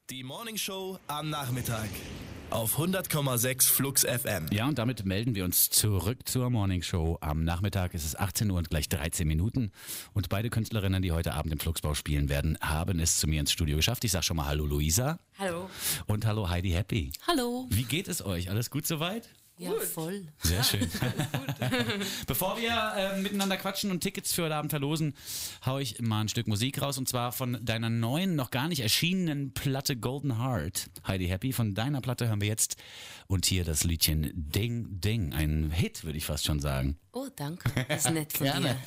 Die Morning Show am Nachmittag auf 100,6 Flux FM. Ja, und damit melden wir uns zurück zur Morning Show. Am Nachmittag ist es 18 Uhr und gleich 13 Minuten. Und beide Künstlerinnen, die heute Abend im Fluxbau spielen werden, haben es zu mir ins Studio geschafft. Ich sage schon mal Hallo Luisa. Hallo. Und hallo Heidi Happy. Hallo. Wie geht es euch? Alles gut soweit? Ja, voll. Sehr schön. Bevor wir miteinander quatschen und Tickets für heute Abend verlosen, hau ich mal ein Stück Musik raus, und zwar von deiner neuen, noch gar nicht erschienenen Platte Golden Heart. Heidi Happy, von deiner Platte hören wir jetzt und hier das Liedchen Ding Ding. Ein Hit, würde ich fast schon sagen. Oh, danke. Das ist nett von dir.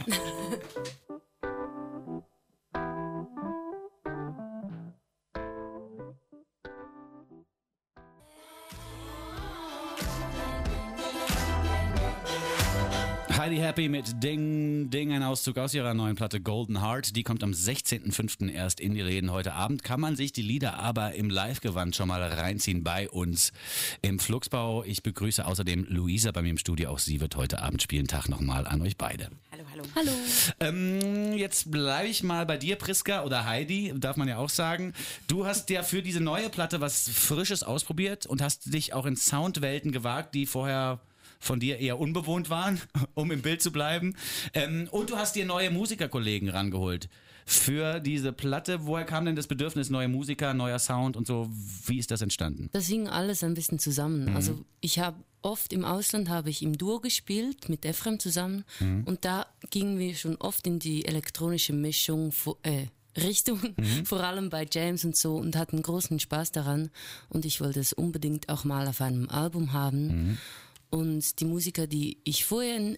Heidi Happy mit Ding Ding, ein Auszug aus ihrer neuen Platte Golden Heart. Die kommt am 16.05. erst in die Läden. Heute Abend kann man sich die Lieder aber im Live-Gewand schon mal reinziehen bei uns im Fluxbau. Ich begrüße außerdem Luisa bei mir im Studio. Auch sie wird heute Abend spielen. Tag nochmal an euch beide. Hallo, hallo. Hallo. Jetzt bleibe ich mal bei dir, Priska, oder Heidi, darf man ja auch sagen. Du hast ja für diese neue Platte was Frisches ausprobiert und hast dich auch in Soundwelten gewagt, die vorher von dir eher unbewohnt waren, um im Bild zu bleiben. Und du hast dir neue Musikerkollegen rangeholt für diese Platte. Woher kam denn das Bedürfnis, neue Musiker, neuer Sound und so? Wie ist das entstanden? Das hing alles ein bisschen zusammen. Also ich habe oft im Ausland im Duo gespielt mit Ephraim zusammen und da gingen wir schon oft in die elektronische Mischung Richtung, vor allem bei Jams und so, und hatten großen Spaß daran, und ich wollte es unbedingt auch mal auf einem Album haben. Und die Musiker, die ich vorher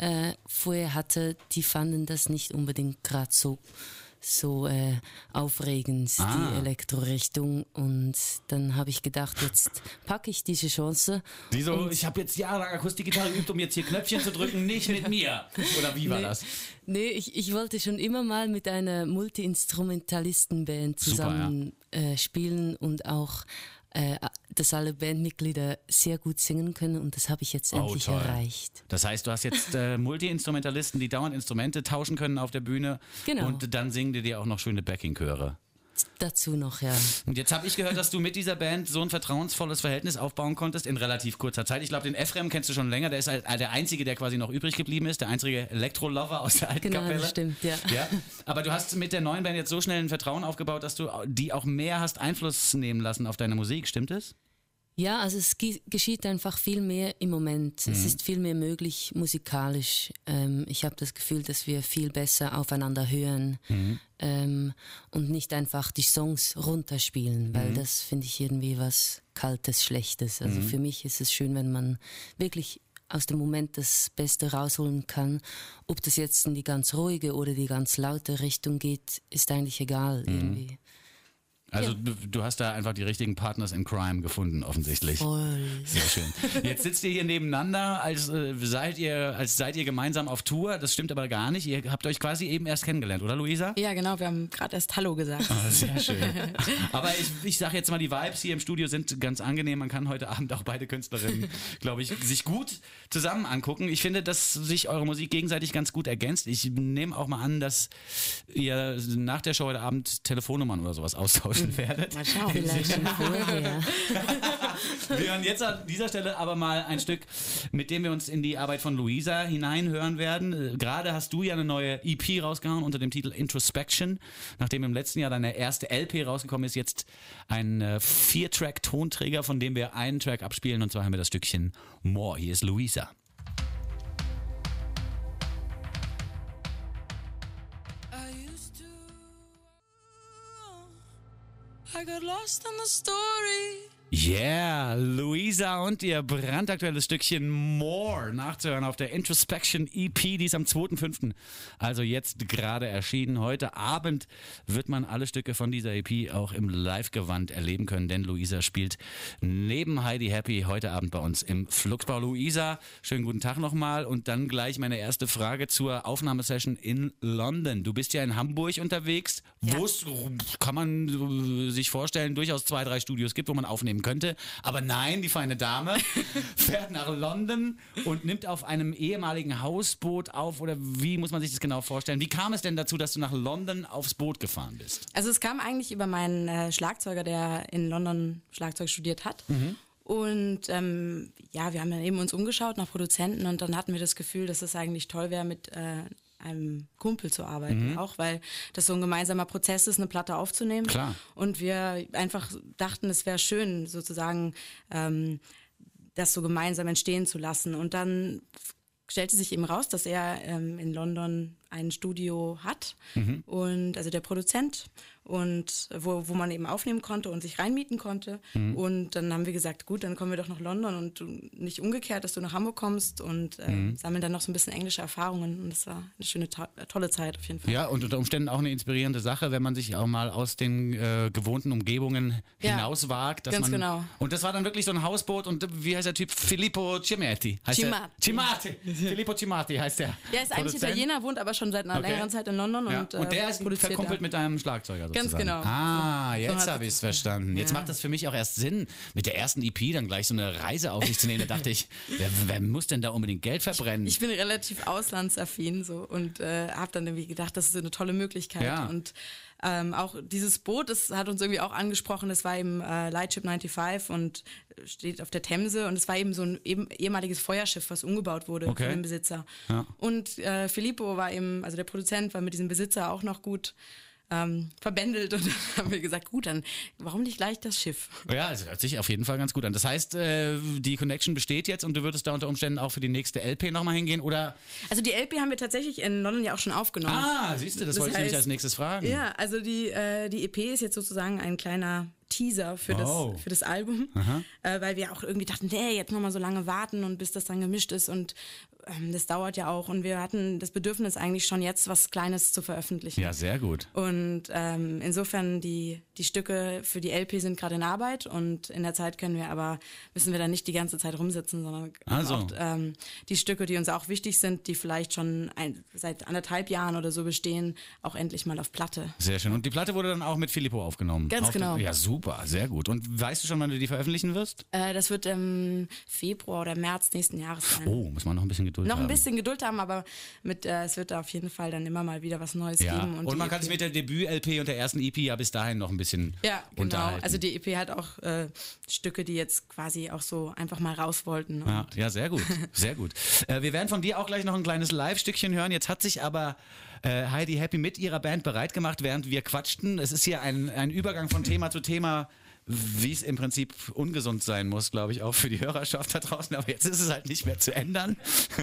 hatte, die fanden das nicht unbedingt gerade so aufregend, die Elektrorichtung. Und dann habe ich gedacht, jetzt packe ich diese Chance. Wieso? Ich habe jetzt jahrelang Akustikgitarre geübt, um jetzt hier Knöpfchen zu drücken, nicht mit mir. Oder wie war das? Nee, ich wollte schon immer mal mit einer Multi-Instrumentalistenband zusammen spielen und auch dass alle Bandmitglieder sehr gut singen können, und das habe ich jetzt endlich erreicht. Das heißt, du hast jetzt Multi-Instrumentalisten, die dauernd Instrumente tauschen können auf der Bühne. Genau. Und dann singen die dir auch noch schöne Backing-Chöre. Dazu noch, ja. Und jetzt habe ich gehört, dass du mit dieser Band so ein vertrauensvolles Verhältnis aufbauen konntest in relativ kurzer Zeit. Ich glaube, den Ephraim kennst du schon länger. Der ist halt der Einzige, der quasi noch übrig geblieben ist. Der einzige Elektro-Lover aus der alten Kapelle. Genau, das stimmt, ja. Aber du hast mit der neuen Band jetzt so schnell ein Vertrauen aufgebaut, dass du die auch mehr hast Einfluss nehmen lassen auf deine Musik. Stimmt es? Ja, also es geschieht einfach viel mehr im Moment. Es ist viel mehr möglich musikalisch. Ich habe das Gefühl, dass wir viel besser aufeinander hören und nicht einfach die Songs runterspielen, weil das finde ich irgendwie was Kaltes, Schlechtes. Also für mich ist es schön, wenn man wirklich aus dem Moment das Beste rausholen kann. Ob das jetzt in die ganz ruhige oder die ganz laute Richtung geht, ist eigentlich egal irgendwie. Also du hast da einfach die richtigen Partners in Crime gefunden, offensichtlich. Voll. Sehr schön. Jetzt sitzt ihr hier nebeneinander, als seid ihr gemeinsam auf Tour. Das stimmt aber gar nicht. Ihr habt euch quasi eben erst kennengelernt, oder Luisa? Ja, genau. Wir haben gerade erst Hallo gesagt. Oh, sehr schön. Aber ich sage jetzt mal, die Vibes hier im Studio sind ganz angenehm. Man kann heute Abend auch beide Künstlerinnen, glaube ich, sich gut zusammen angucken. Ich finde, dass sich eure Musik gegenseitig ganz gut ergänzt. Ich nehme auch mal an, dass ihr nach der Show heute Abend Telefonnummern oder sowas austauschen werdet. Mal schauen. Vielleicht schon vorher. Wir hören jetzt an dieser Stelle aber mal ein Stück, mit dem wir uns in die Arbeit von Luisa hineinhören werden. Gerade hast du ja eine neue EP rausgehauen unter dem Titel Introspection. Nachdem im letzten Jahr deine erste LP rausgekommen ist, jetzt ein 4-Track-Tonträger, von dem wir einen Track abspielen, und zwar haben wir das Stückchen More. Hier ist Luisa. I got lost in the story. Yeah, Luisa und ihr brandaktuelles Stückchen More nachzuhören auf der Introspection EP, die ist am 2.5. Also jetzt gerade erschienen. Heute Abend wird man alle Stücke von dieser EP auch im Live-Gewand erleben können, denn Luisa spielt neben Heidi Happy heute Abend bei uns im Fluxbau. Luisa, schönen guten Tag nochmal, und dann gleich meine erste Frage zur Aufnahmesession in London. Du bist ja in Hamburg unterwegs, wo es, kann man sich vorstellen, durchaus 2-3 Studios gibt, wo man aufnehmen nehmen könnte. Aber nein, die feine Dame fährt nach London und nimmt auf einem ehemaligen Hausboot auf. Oder wie muss man sich das genau vorstellen? Wie kam es denn dazu, dass du nach London aufs Boot gefahren bist? Also es kam eigentlich über meinen Schlagzeuger, der in London Schlagzeug studiert hat. Und wir haben dann eben uns umgeschaut nach Produzenten und dann hatten wir das Gefühl, dass es eigentlich toll wäre, mit einem Kumpel zu arbeiten, auch weil das so ein gemeinsamer Prozess ist, eine Platte aufzunehmen. Klar. Und wir einfach dachten, es wäre schön, sozusagen das so gemeinsam entstehen zu lassen. Und dann stellte sich eben raus, dass er in London ein Studio hat und also der Produzent und wo man eben aufnehmen konnte und sich reinmieten konnte. Und dann haben wir gesagt, gut, dann kommen wir doch nach London und nicht umgekehrt, dass du nach Hamburg kommst und sammeln dann noch so ein bisschen englische Erfahrungen. Und das war eine schöne, tolle Zeit auf jeden Fall. Ja, und unter Umständen auch eine inspirierende Sache, wenn man sich auch mal aus den gewohnten Umgebungen hinauswagt. Ganz genau. Und das war dann wirklich so ein Hausboot und wie heißt der Typ? Filippo Cimati. Cimati. Filippo Cimati heißt der. Der ist eigentlich Italiener, wohnt aber schon seit einer längeren Zeit in London. Ja. Und der ist produziert verkumpelt mit deinem Schlagzeuger sozusagen. Ganz genau. Ah, jetzt So habe ich es verstanden. Jetzt Ja. macht das für mich auch erst Sinn, mit der ersten EP dann gleich so eine Reise auf sich zu nehmen. Da dachte ich, wer muss denn da unbedingt Geld verbrennen? Ich bin relativ auslandsaffin so und habe dann irgendwie gedacht, das ist eine tolle Möglichkeit. Ja. Und auch dieses Boot, das hat uns irgendwie auch angesprochen, das war eben Lightship 95 und steht auf der Themse und es war eben so ein ehemaliges Feuerschiff, was umgebaut wurde von dem Besitzer. Ja. Und Filippo war eben, also der Produzent war mit diesem Besitzer auch noch gut verbändelt und dann haben wir gesagt, gut, dann warum nicht gleich das Schiff? Ja, es hört sich auf jeden Fall ganz gut an. Das heißt, die Connection besteht jetzt und du würdest da unter Umständen auch für die nächste LP nochmal hingehen, oder? Also die LP haben wir tatsächlich in London ja auch schon aufgenommen. Ah, siehst du, das wollte ich nämlich als nächstes fragen. Ja, also die EP ist jetzt sozusagen ein kleiner Teaser für das Album, weil wir auch irgendwie dachten, nee, jetzt nochmal so lange warten und bis das dann gemischt ist und das dauert ja auch und wir hatten das Bedürfnis eigentlich schon jetzt was Kleines zu veröffentlichen. Ja, sehr gut. Und insofern die Stücke für die LP sind gerade in Arbeit und in der Zeit müssen wir dann nicht die ganze Zeit rumsitzen, sondern auch die Stücke, die uns auch wichtig sind, die vielleicht schon seit 1,5 Jahren oder so bestehen, auch endlich mal auf Platte. Sehr schön. Und die Platte wurde dann auch mit Filippo aufgenommen? Ganz genau. Ja, super, sehr gut. Und weißt du schon, wann du die veröffentlichen wirst? Das wird im Februar oder März nächsten Jahres sein. Oh, muss man noch ein bisschen Geduld haben. Noch ein bisschen Geduld haben, aber es wird da auf jeden Fall dann immer mal wieder was Neues Ja. geben. Und man kann sich mit der Debüt-LP und der ersten EP ja bis dahin noch ein bisschen unterhalten. Also die EP hat auch Stücke, die jetzt quasi auch so einfach mal raus wollten. Ja, sehr gut, sehr gut. Wir werden von dir auch gleich noch ein kleines Live-Stückchen hören. Jetzt hat sich aber Heidi Happy mit ihrer Band bereit gemacht, während wir quatschten. Es ist hier ein Übergang von Thema zu Thema, wie es im Prinzip ungesund sein muss, glaube ich, auch für die Hörerschaft da draußen. Aber jetzt ist es halt nicht mehr zu ändern.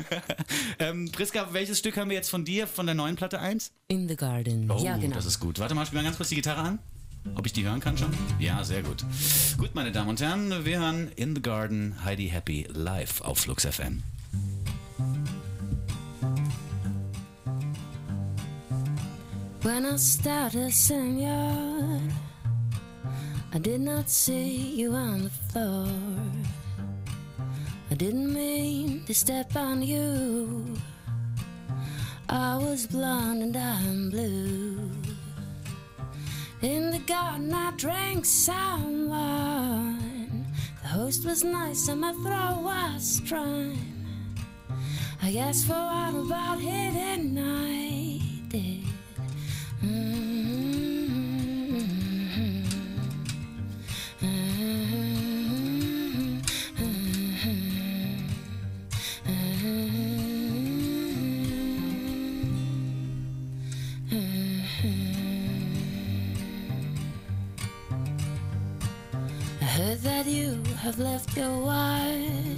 Priska, welches Stück haben wir jetzt von dir, von der neuen Platte 1? In the Garden. Oh, Ja, genau. das ist gut. Warte mal, spiel mal ganz kurz die Gitarre an. Ob ich die hören kann schon? Ja, sehr gut. Gut, meine Damen und Herren, wir hören In the Garden, Heidi Happy live auf Flux FM. When I started singing, I did not see you on the floor. I didn't mean to step on you. I was blonde and I'm blue. In the garden I drank some wine. The host was nice and my throat was strong. I asked for what about it and I did. I heard that you have left your wife,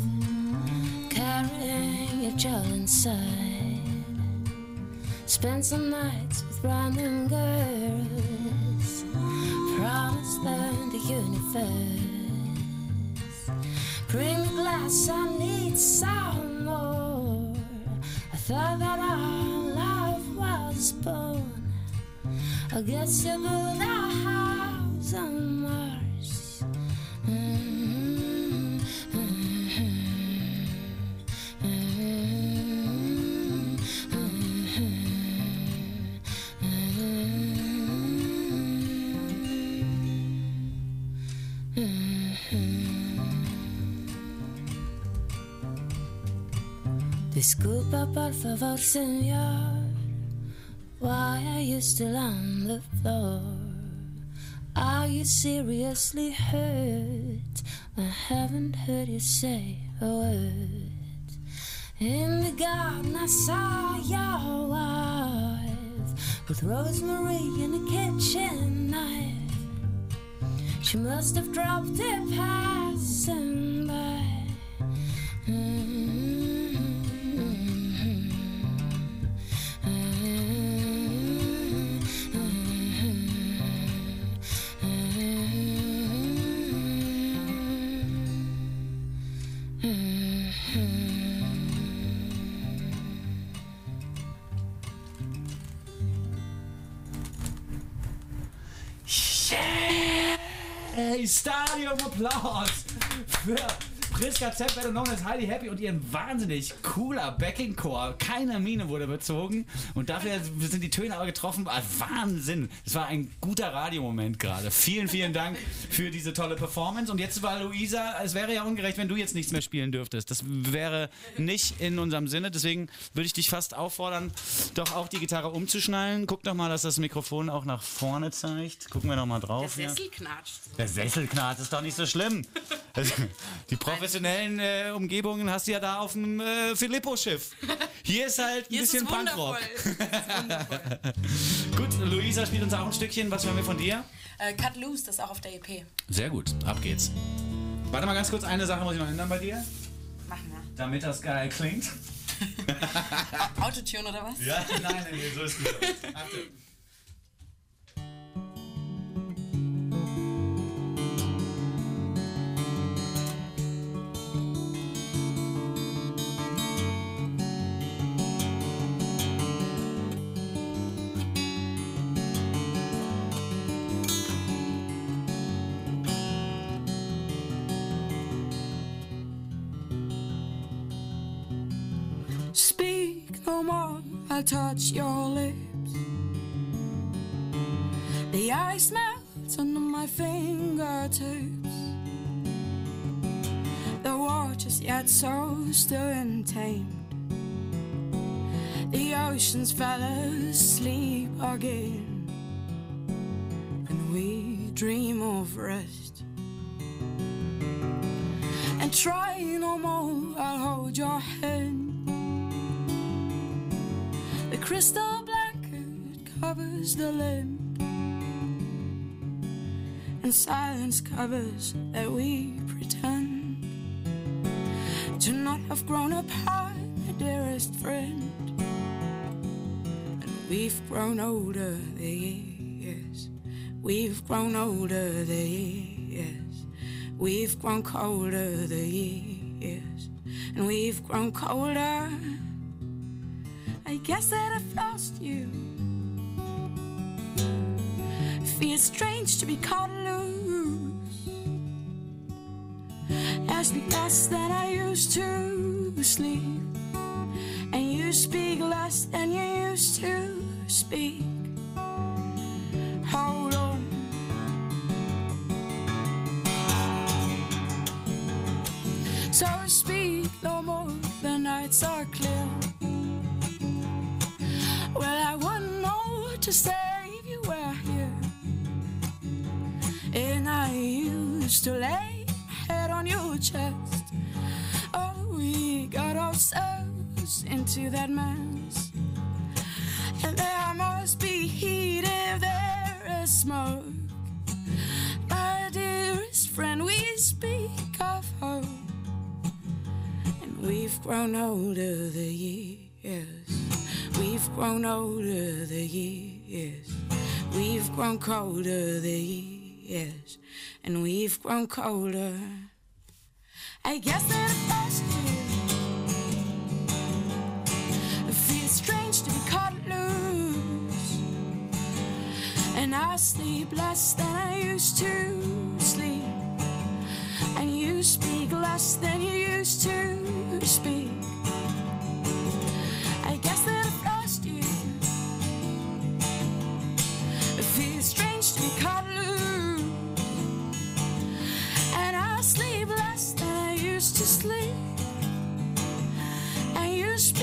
carrying your child inside. Spent some nights with random girls, promised them the universe. Bring the glass, I need some more. I thought that our love was born. I guess you built a house on Mars. Disculpa por favor, señor. Why are you still on the floor? Are you seriously hurt? I haven't heard you say a word. In the garden I saw your wife with Rosemary in the kitchen knife. She must have dropped it passing by. Hey, Stadionapplaus für Priska Zepp, better known as Heidi Happy und ihren wahnsinnig cooler Backing-Chor. Keine Miene wurde bezogen und dafür sind die Töne aber getroffen. Wahnsinn. Das war ein guter Radiomoment gerade. Vielen, vielen Dank für diese tolle Performance. Und jetzt war Luisa, es wäre ja ungerecht, wenn du jetzt nichts mehr spielen dürftest. Das wäre nicht in unserem Sinne. Deswegen würde ich dich fast auffordern, doch auch die Gitarre umzuschnallen. Guck doch mal, dass das Mikrofon auch nach vorne zeigt. Gucken wir doch mal drauf. Der Sessel knatscht. Der Sessel knatscht, ist doch nicht so schlimm. Die professionellen Umgebungen hast du ja da auf dem Filippo-Schiff. Hier ist halt ein bisschen Punkrock. Gut, Luisa spielt uns auch ein Stückchen. Was hören wir von dir? Cut Loose, das ist auch auf der EP. Sehr gut, ab geht's. Warte mal ganz kurz, eine Sache muss ich noch ändern bei dir. Mach mal. Damit das geil klingt. Autotune oder was? Ja, nein, so ist gut. Achtung. Speak no more, I'll touch your lips. The ice melts under my fingertips. The waters yet so still and tamed. The oceans fell asleep again, and we dream of rest. And try no more, I'll hold your hand. The crystal blanket covers the limb, and silence covers that we pretend to not have grown apart, my dearest friend. And we've grown older the years, we've grown older the years, we've grown colder the years, and we've grown colder. I guess that I've lost you. Feels strange to be caught loose. I sleep less than I used to sleep, and you speak less than you used to speak. Hold on. So speak no more, the nights are clear. Well, I wouldn't know what to say if you were here. And I used to lay my head on your chest. Oh, we got ourselves into that mess. And there must be heat if there is smoke. My dearest friend, we speak of hope. And we've grown older the years. We've grown older the years. We've grown colder the years. And we've grown colder. I guess that I lost you. It feels strange to be cut loose. And I sleep less than I used to sleep. And you speak less than you used to speak. I guess that I've lost you. It feels strange to be cut loose. And I sleep less than I used to sleep. And you speak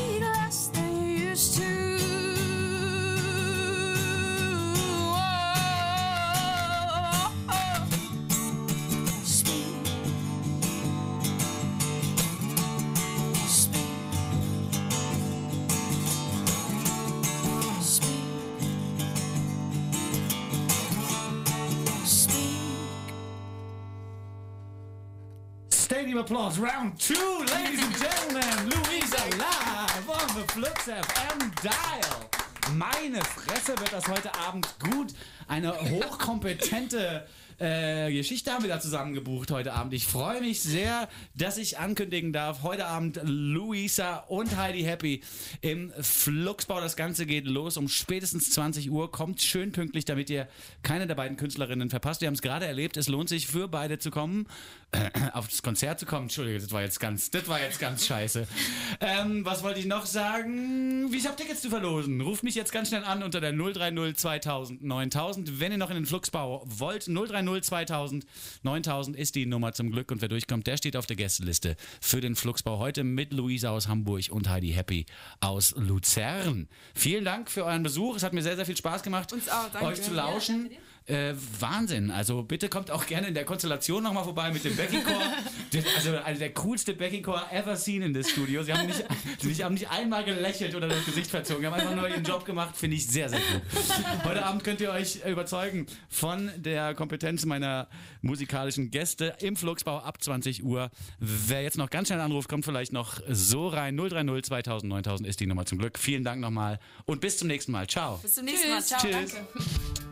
Stadium Applause, Round 2, ladies and gentlemen, Louisa live on the Flux FM Dial. Meine Fresse, wird das heute Abend gut. Eine hochkompetente Geschichte haben wir da zusammen gebucht heute Abend. Ich freue mich sehr, dass ich ankündigen darf, heute Abend Louisa und Heidi Happy im Fluxbau. Das Ganze geht los um spätestens 20 Uhr. Kommt schön pünktlich, damit ihr keine der beiden Künstlerinnen verpasst. Wir haben es gerade erlebt, es lohnt sich für beide zu kommen, auf das Konzert zu kommen. Entschuldige, das war jetzt ganz scheiße. Was wollte ich noch sagen? Ich habe Tickets zu verlosen. Ruft mich jetzt ganz schnell an unter der 030 2000 9000. Wenn ihr noch in den Fluxbau wollt, 030 2000 9000 ist die Nummer zum Glück. Und wer durchkommt, der steht auf der Gästeliste für den Fluxbau. Heute mit Louisa aus Hamburg und Heidi Happy aus Luzern. Vielen Dank für euren Besuch. Es hat mir sehr, sehr viel Spaß gemacht, Uns auch, danke. euch zu lauschen. Wahnsinn. Also bitte kommt auch gerne in der Konstellation nochmal vorbei mit dem Backing Chor. Also der coolste Backing Chor ever seen in das Studio. Sie haben nicht einmal gelächelt oder das Gesicht verzogen. Sie haben einfach nur ihren Job gemacht. Finde ich sehr, sehr gut. Heute Abend könnt ihr euch überzeugen von der Kompetenz meiner musikalischen Gäste im Fluxbau ab 20 Uhr. Wer jetzt noch ganz schnell anruft, kommt vielleicht noch so rein. 030 2000 9000 ist die Nummer zum Glück. Vielen Dank nochmal und bis zum nächsten Mal. Ciao. Bis zum nächsten Mal. Ciao. Tschüss. Danke.